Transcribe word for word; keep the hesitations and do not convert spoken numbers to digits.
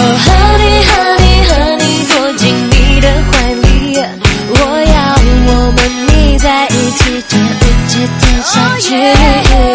和你和你和你躲进你的怀里，我要我们腻在一起，这一直甜下去。